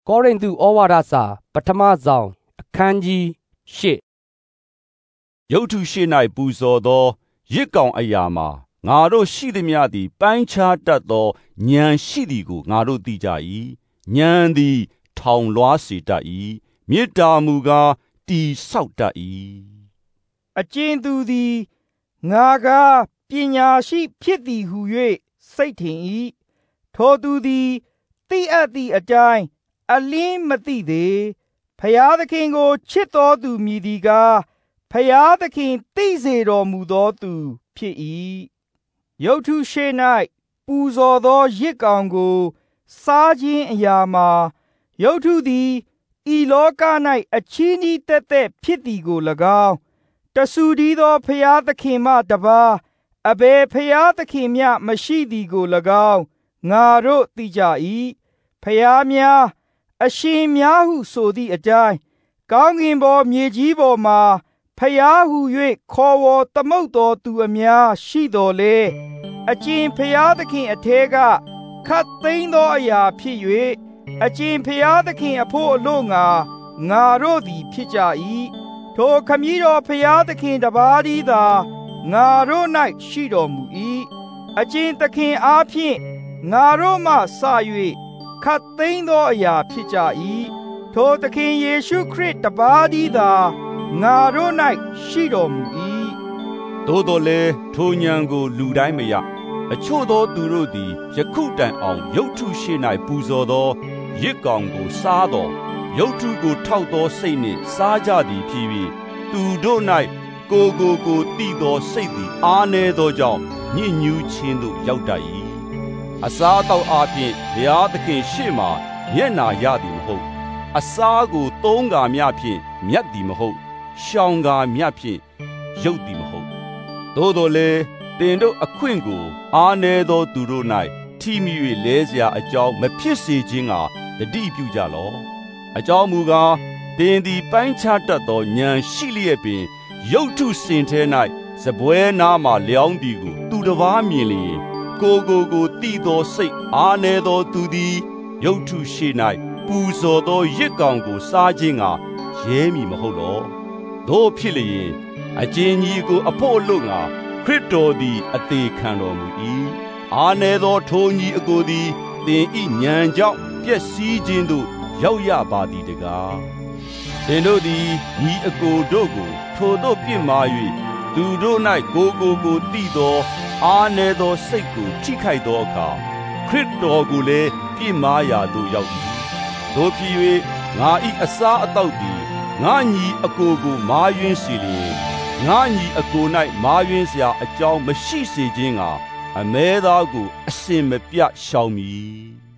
ကောရိန္သုဩဝါဒစာပထမဆောင်အခန်းကြီး၈ရုပ်ထုရှိ၌ပူဇော်သောရစ်ကောင်အရာမှာငါတို့ရှိသည်များသည်ပိုင်းခြားတတ်သောဉာဏ်ရှိသည်ကိုငါတို့သိကြ၏ဉာဏ်သည်ထောင်လွှားစေတတ်၏မေတ္တာမူကားတည်ဆောက်တတ်၏အကျဉ်သူသည်ငါကားပညာရှိဖြစ်သည်ဟု၍စိတ်ထင်၏ထိုသူသည်သိအပ်သည့်အတိုင်းအလင်းမသိသေးဖျားသခင်ကိုချစ်တော်သူမည်သည်ကားဖျားသခင်သိစေတော်မူသောသူဖြစ်၏ရုပ်ထုရှေ့၌ပူဇော်သောရစ်ကောင်ကိုစားခြင်းအရာမှာရုပ်ထုသည်ဤလောက၌အချည်းနှီးသက်သက်ဖြစ်သည်ကို၎င်းတဆူတည်းသောဖျားသခင်မှတပါးအဘယ်ဖျားသခင်မျှမရှိသည်ကို၎င်းငါတို့သိကြ၏ဖျားများအရှင်များဟုဆိုသည့်အတိုင်းကောင်းကင်ပေါ်မြေကြီးပေါ်မှာဖျားဟု၍ခေါ်ဝေါ်သမုတ်တော်သူအများရှိတော်လေအကျဉ်ဖျားသခင်အထဲကခတ်သိမ်းသောအရာဖြစ်၍အကျဉ်ဖျားသခင်အဖို့အလို့ငါတို့သည်ဖြစ်ကြ၏ထိုခမည်းတော်ဖျားသခင်တပါးတည်းသာငါတို့၌ရှိတော်မူ၏အကျဉ်သခင်အားဖြင့်ငါတို့မှစ၍ခတ်သိမ်းသောအရာဖြစ်ကြ၏ထိုသခင်ယေရှုခရစ်တပါးတည်းသာငါတို့၌ရှိတော်မူ၏သို့တော်လည်းထိုဉာဏ်ကိုလူတိုင်းမရအချို့သောသူတို့သည်ယခုတိုင်အောင်ရုပ်ထုရှိ၌ပူဇော်သောရစ်ကောင်ကိုစားတော်ရုပ်ထုကိုထောက်သောစိတ်နှင့်စားကြသည်ဖြစ်၍သူတို့၌ကိုတိသောစိတ်သည်အားနည်းသောကြောင့်ညစ်ညူးခြင်းသို့ရောက်တတ်၏အစားအသောက်အားဖြင့်ဘုရားသခင်ရှေ့မှမျက်နာရသည်မဟုတ်အစားကိုသုံးကာမျှဖြင့်မြတ်သည်မဟုတ်ရှောင်ကာမျှဖြင့်ရုပ်သည်မဟုတ်သို့တော်လည်းတင်တို့အခွင့်ကိုအားနည်းသောသူတို့၌ထိမိ၍လဲเสียအကြောင်းမဖြစ်စေခြင်းကတတိပြုကြလော့အကြောင်းမူကားတင်သည်ပိုင်းခြားတတ်သောဉာဏ်ရှိလျက်ပင်ရုပ်ထုစင်ထဲ၌စပွဲနားမှလျောင်းသည်ကိုသူတစ်ပါးမြင်လျင်ကိုတိသောစိတ်အားနည်းသောသူသည်ရုပ်ထုရှိ၌ပူဇော်သောရစ်ကောင်ကိုစားခြင်းကရဲမည်မဟုတ်လောတို့ဖြစ်လျင်အကျဉ်ကြီးကိုအဖို့လို့ငါခရစ်တော်သည်အသေးခံတော်မူ၏အားနည်းသောထိုညီအကိုသည်သင်ဤဉာဏ်ကြောင့်ပျက်စီးခြင်းသို့ရောက်ရပါသည်တကားသင်တို့သည်ညီအကိုတို့ကိုထိုတို့ပြစ်မှား၍သူတို့၌ကိုတိသောအားနည်းသောစိတ်ကိုထိခိုက်သောအခါခရစ်တော်ကိုလည်းပြစ်မှားရာသို့ရောက်၏တို့ဖြစ်၍ငါဤအစားအသောက်သည်ငါညီအကိုကိုမာယွင်းစေလျင်ငါညီအကို၌မာယွင်းစရာအကြောင်းမရှိစေခြင်းကအမဲသားကိုအစင်မပြတ်ရှောင်မည်